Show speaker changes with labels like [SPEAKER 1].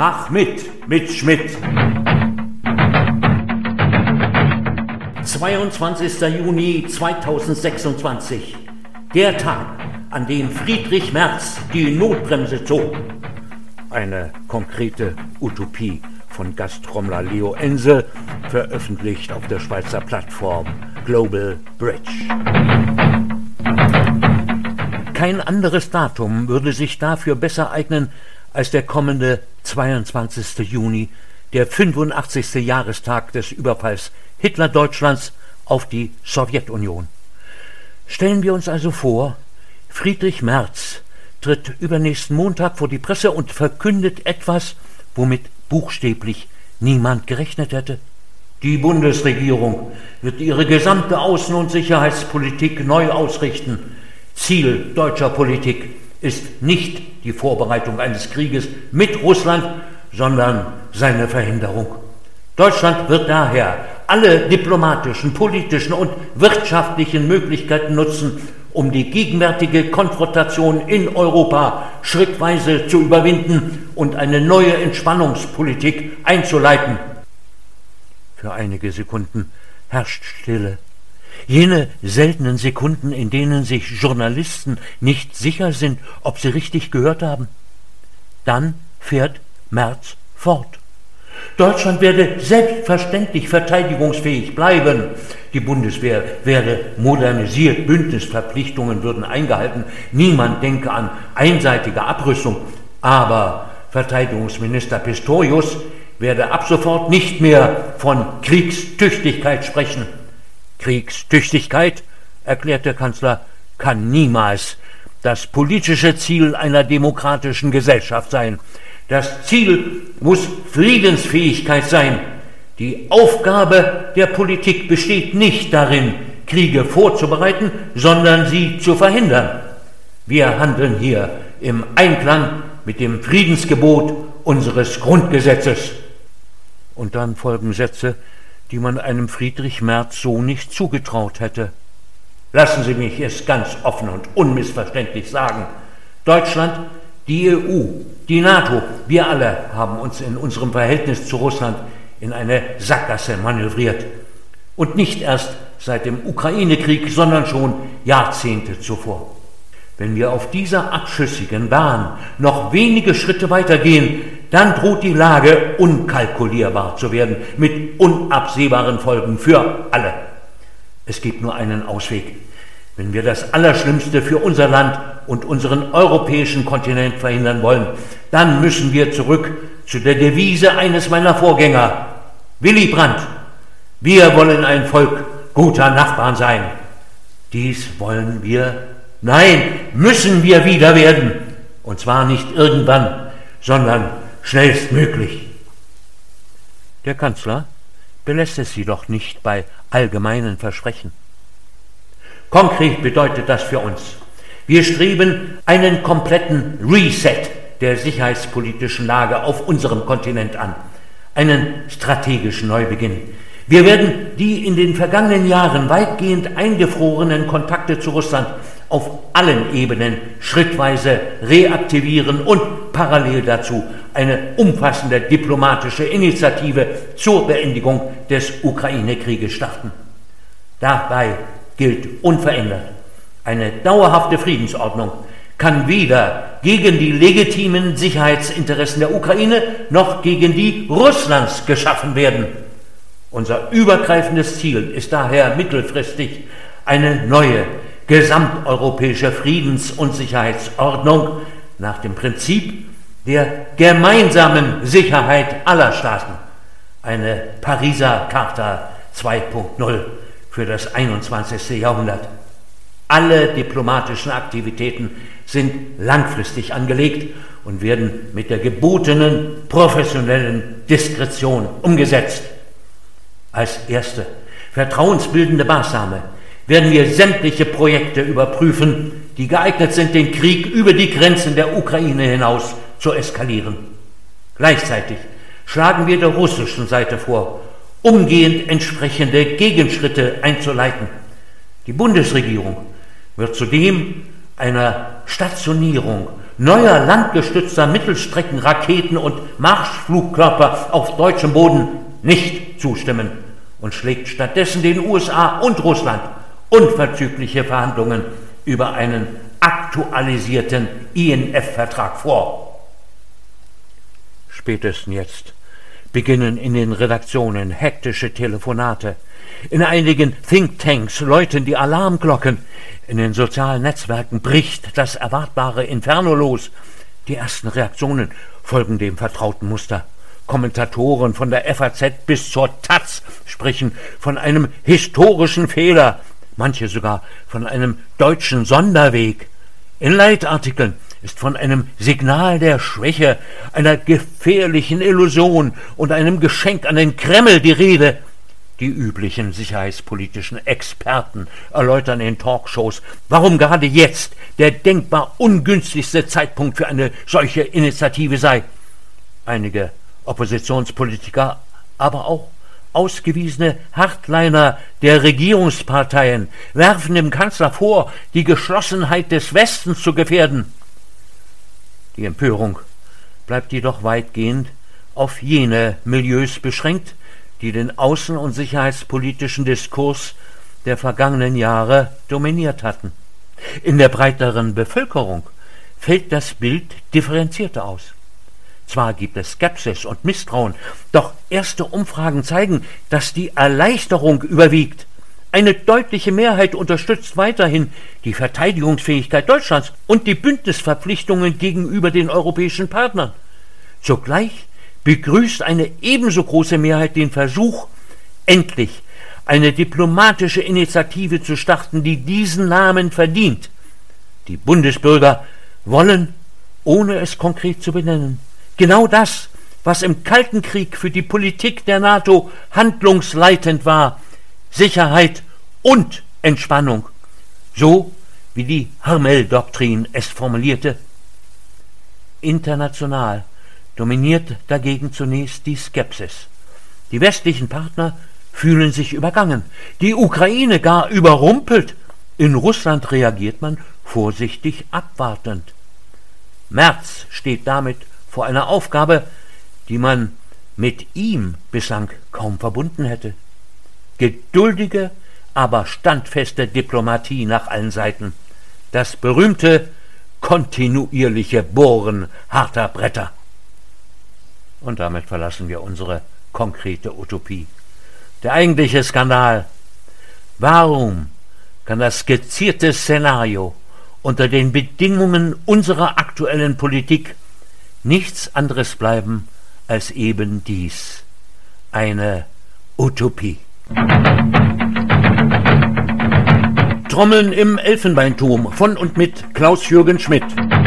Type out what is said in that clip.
[SPEAKER 1] Mach mit Schmidt. 22. Juni 2026. Der Tag, an dem Friedrich Merz die Notbremse zog. Eine konkrete Utopie von Gastrommler Leo Ense, veröffentlicht auf der Schweizer Plattform Global Bridge. Kein anderes Datum würde sich dafür besser eignen als der kommende 22. Juni, der 85. Jahrestag des Überfalls Hitler-Deutschlands auf die Sowjetunion. Stellen wir uns also vor, Friedrich Merz tritt übernächsten Montag vor die Presse und verkündet etwas, womit buchstäblich niemand gerechnet hätte. Die Bundesregierung wird ihre gesamte Außen- und Sicherheitspolitik neu ausrichten. Ziel deutscher Politik ist nicht die Vorbereitung eines Krieges mit Russland, sondern seine Verhinderung. Deutschland wird daher alle diplomatischen, politischen und wirtschaftlichen Möglichkeiten nutzen, um die gegenwärtige Konfrontation in Europa schrittweise zu überwinden und eine neue Entspannungspolitik einzuleiten. Für einige Sekunden herrscht Stille. Jene seltenen Sekunden, in denen sich Journalisten nicht sicher sind, ob sie richtig gehört haben. Dann fährt Merz fort. Deutschland werde selbstverständlich verteidigungsfähig bleiben. Die Bundeswehr werde modernisiert, Bündnisverpflichtungen würden eingehalten. Niemand denke an einseitige Abrüstung. Aber Verteidigungsminister Pistorius werde ab sofort nicht mehr von Kriegstüchtigkeit sprechen. Kriegstüchtigkeit, erklärt der Kanzler, kann niemals das politische Ziel einer demokratischen Gesellschaft sein. Das Ziel muss Friedensfähigkeit sein. Die Aufgabe der Politik besteht nicht darin, Kriege vorzubereiten, sondern sie zu verhindern. Wir handeln hier im Einklang mit dem Friedensgebot unseres Grundgesetzes. Und dann folgen Sätze, die man einem Friedrich Merz so nicht zugetraut hätte. Lassen Sie mich es ganz offen und unmissverständlich sagen. Deutschland, die EU, die NATO, wir alle haben uns in unserem Verhältnis zu Russland in eine Sackgasse manövriert. Und nicht erst seit dem Ukraine-Krieg, sondern schon Jahrzehnte zuvor. Wenn wir auf dieser abschüssigen Bahn noch wenige Schritte weitergehen, dann droht die Lage unkalkulierbar zu werden, mit unabsehbaren Folgen für alle. Es gibt nur einen Ausweg. Wenn wir das Allerschlimmste für unser Land und unseren europäischen Kontinent verhindern wollen, dann müssen wir zurück zu der Devise eines meiner Vorgänger, Willy Brandt. Wir wollen ein Volk guter Nachbarn sein. Dies wollen wir, nein, müssen wir wieder werden. Und zwar nicht irgendwann, sondern schnellstmöglich. Der Kanzler belässt es jedoch nicht bei allgemeinen Versprechen. Konkret bedeutet das für uns: Wir streben einen kompletten Reset der sicherheitspolitischen Lage auf unserem Kontinent an, einen strategischen Neubeginn. Wir werden die in den vergangenen Jahren weitgehend eingefrorenen Kontakte zu Russland auf allen Ebenen schrittweise reaktivieren und parallel dazu eine umfassende diplomatische Initiative zur Beendigung des Ukraine-Krieges starten. Dabei gilt unverändert: Eine dauerhafte Friedensordnung kann weder gegen die legitimen Sicherheitsinteressen der Ukraine noch gegen die Russlands geschaffen werden. Unser übergreifendes Ziel ist daher mittelfristig eine neue gesamteuropäische Friedens- und Sicherheitsordnung nach dem Prinzip der gemeinsamen Sicherheit aller Staaten. Eine Pariser Charta 2.0 für das 21. Jahrhundert. Alle diplomatischen Aktivitäten sind langfristig angelegt und werden mit der gebotenen professionellen Diskretion umgesetzt. Als erste vertrauensbildende Maßnahme werden wir sämtliche Projekte überprüfen, die geeignet sind, den Krieg über die Grenzen der Ukraine hinaus zu eskalieren. Gleichzeitig schlagen wir der russischen Seite vor, umgehend entsprechende Gegenschritte einzuleiten. Die Bundesregierung wird zudem einer Stationierung neuer landgestützter Mittelstreckenraketen und Marschflugkörper auf deutschem Boden nicht zustimmen und schlägt stattdessen den USA und Russland unverzügliche Verhandlungen über einen aktualisierten INF-Vertrag vor. Spätestens jetzt beginnen in den Redaktionen hektische Telefonate. In einigen Thinktanks läuten die Alarmglocken. In den sozialen Netzwerken bricht das erwartbare Inferno los. Die ersten Reaktionen folgen dem vertrauten Muster. Kommentatoren von der FAZ bis zur taz sprechen von einem historischen Fehler, manche sogar von einem deutschen Sonderweg. In Leitartikeln ist von einem Signal der Schwäche, einer gefährlichen Illusion und einem Geschenk an den Kreml die Rede. Die üblichen sicherheitspolitischen Experten erläutern in Talkshows, warum gerade jetzt der denkbar ungünstigste Zeitpunkt für eine solche Initiative sei. Einige Oppositionspolitiker, aber auch ausgewiesene Hardliner der Regierungsparteien werfen dem Kanzler vor, die Geschlossenheit des Westens zu gefährden. Die Empörung bleibt jedoch weitgehend auf jene Milieus beschränkt, die den außen- und sicherheitspolitischen Diskurs der vergangenen Jahre dominiert hatten. In der breiteren Bevölkerung fällt das Bild differenzierter aus. Zwar gibt es Skepsis und Misstrauen, doch erste Umfragen zeigen, dass die Erleichterung überwiegt. Eine deutliche Mehrheit unterstützt weiterhin die Verteidigungsfähigkeit Deutschlands und die Bündnisverpflichtungen gegenüber den europäischen Partnern. Zugleich begrüßt eine ebenso große Mehrheit den Versuch, endlich eine diplomatische Initiative zu starten, die diesen Namen verdient. Die Bundesbürger wollen, ohne es konkret zu benennen, genau das, was im Kalten Krieg für die Politik der NATO handlungsleitend war: Sicherheit und Entspannung, so wie die Harmel-Doktrin es formulierte. International dominiert dagegen zunächst die Skepsis. Die westlichen Partner fühlen sich übergangen, die Ukraine gar überrumpelt. In Russland reagiert man vorsichtig abwartend. Merz steht damit vor einer Aufgabe, die man mit ihm bislang kaum verbunden hätte. Geduldige, aber standfeste Diplomatie nach allen Seiten. Das berühmte, kontinuierliche Bohren harter Bretter. Und damit verlassen wir unsere konkrete Utopie. Der eigentliche Skandal: Warum kann das skizzierte Szenario unter den Bedingungen unserer aktuellen Politik nichts anderes bleiben als eben dies: eine Utopie? Trommeln im Elfenbeinturm von und mit Klaus-Jürgen Schmidt.